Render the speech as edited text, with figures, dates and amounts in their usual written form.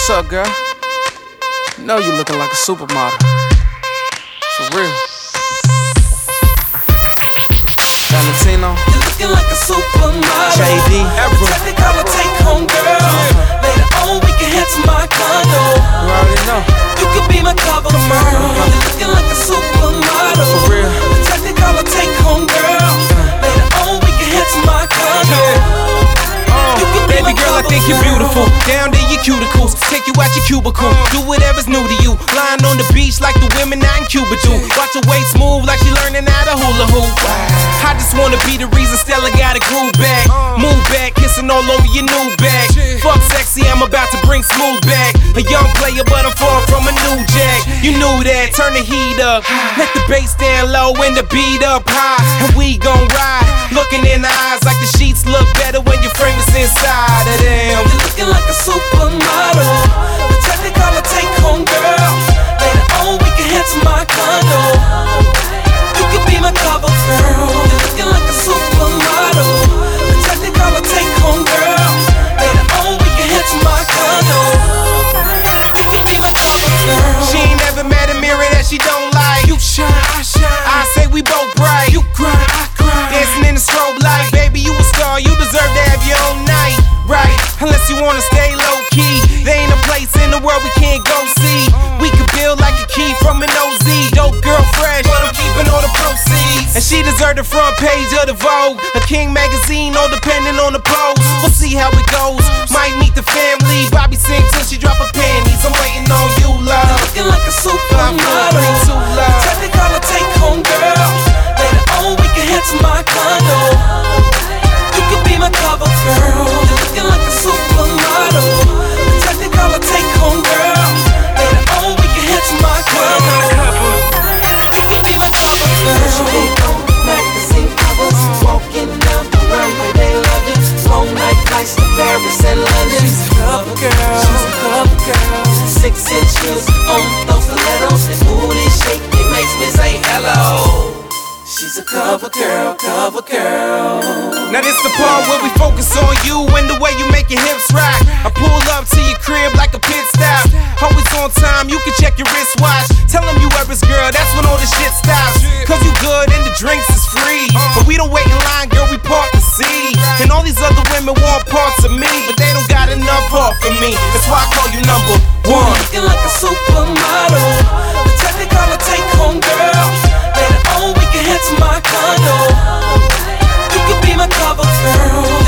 What's up, girl? You know you looking like a supermodel. For real. Valentino. You're looking like a supermodel. JD. Technicolor take home girl. Later on we can head to my condo. You already know. You could be my cover girl. You're looking like a supermodel. For real. Technicolor take home girl. Later on we can head to my condo. Baby girl, I think you're beautiful. Down to your cuticles, take you out your cubicle. Do whatever's new to you. Lying on the beach like the women out in Cuba do. Watch her waist move like she learning how to hula hoop. I just wanna be the reason Stella got a groove back. Move back, kissing all over your new bag. Fuck sexy, I'm about to bring smooth back. A young player, but I'm far from a new jack. You knew that, turn the heat up. Let the bass stand low and the beat up high. And we gon' ride, looking in the eyes like the sheets look better when your frame is inside of them. You're looking like a supermodel. The Technicolor take home girl. Later on we can head to my condo. You could be my cover girl. You're looking like a supermodel. The Technicolor take home girl. Later on we can head to my condo. You could be my cover girl. She ain't never met a mirror that she don't like. You shine, I shine. I say we both bright. You grind, I grind. Dancing in the strobe light. Baby, you a star, you deserve to have your own night. Right, unless you wanna stay low key. There ain't a place in the world we can't go see. We could build like a key from an OZ. Dope girl fresh, but I'm keeping all the proceeds. And she deserve the front page of the Vogue, a King magazine, all depending on the pose. We'll see how it goes. Might meet the family. Bobby sing till she drop her panties. I'm waiting on you, love. Looking like a supermodel. Technicolor take home girl. Later on we can head to my condo. You could be my cover girl. You're looking like a supermodel. Technicolor take home girl. Later on we can head to my condo. You could be my cover girl. She ain't on magazine covers, walking down the runway, they love it. Long night flights to Paris and London. She's a cover girl. She's a cover girl. 6-inch heels on those stilettos, and booty shake it makes me say hello. She's a cover girl, cover girl. Now this the part where we focus on you and the way you make your hips rock. I pull up to your crib like a pit stop. Always on time, you can check your wristwatch. Tell them you Eris girl, that's when all the shit stops. Cause you good and the drinks is free. But we don't wait in line, girl, we part the sea. And all these other women want parts of me, but they don't got enough heart for me. That's why I call you number one. Looking like a supermodel. The Technicolor take home girl. Later on we can head to my condo. You could be my cover girl.